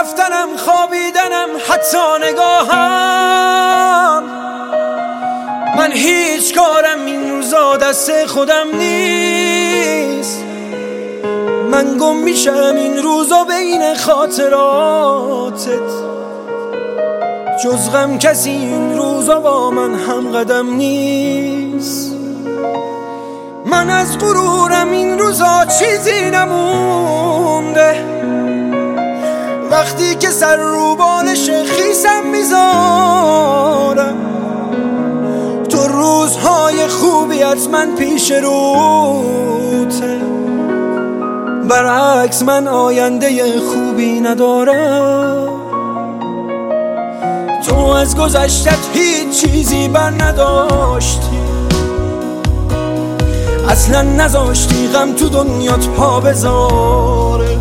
رفتنم خوابیدنم حتی نگاهم. من هیچ کارم این روزا دست خودم نیست. من گم میشم این روزا بین خاطراتت. جز غم کسی این روزا با من هم قدم نیست. من از غرورم این روزا چیزی نمونده. وقتی که سر رو بالش خیسم میذارم، تو روزهای خوبیت من پیش روته. برعکس من آینده خوبی ندارم. تو از گذشتت هیچ چیزی بر نداشتی. اصلا نذاشتی غم تو دنیات پا بذاره.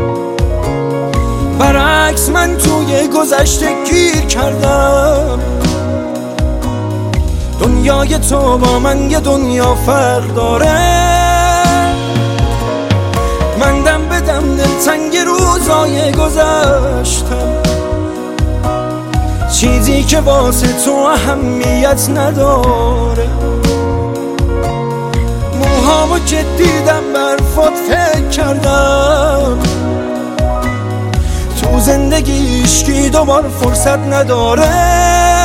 برعکس من توی گذشته گیر کردم. دنیای تو با من یه دنیا فرق داره. من دم به دم دلتنگ روزای گذشتم. چیزی که واسه تو اهمیت نداره. موهامو که دیدم برفات فکر کردم. تو زندگی عشقی دوبار فرصت نداره.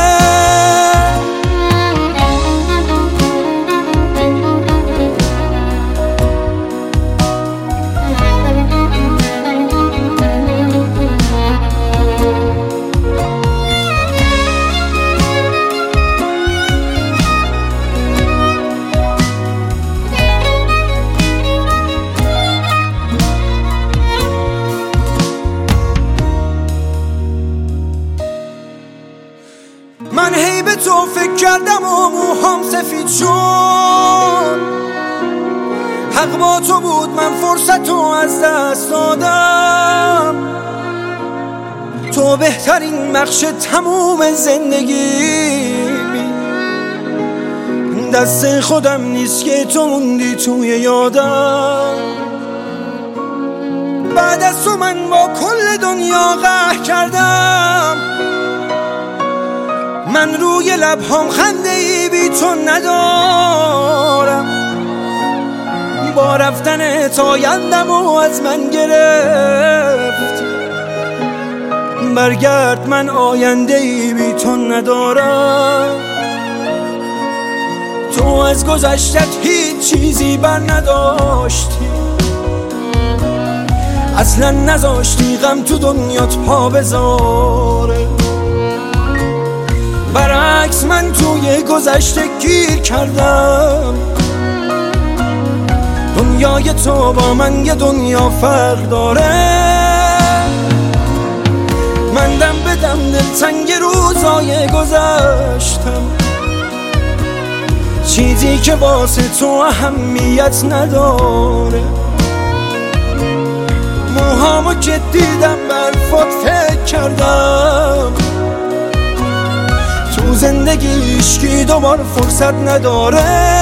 من هی به تو فکر کردم و موهام سفید شد. حق با تو بود من فرصت رو از دست دادم. تو بهترین بخش تموم زندگیمی. دست خودم نیست که تو موندی توی یادم. بعد از تو من با کل دنیا قهر کردم. من روی لبهام خنده ای بی تو ندارم. با رفتن آیندم و از من گرفت. برگرد من آینده ای بی تو ندارم. تو از گذشتت هیچ چیزی بر نداشتی. اصلا نذاشتی غم تو دنیات پا بذاره. برعکس من توی گذشته گیر کردم. دنیای تو با من یه دنیا فرق داره. من دم به دم دلتنگ روزای گذشتم. چیزی که واسه تو اهمیت نداره. موهامو که دیدم برفات فکر کردم. تو زندگی عشقی دوبار فرصت نداره.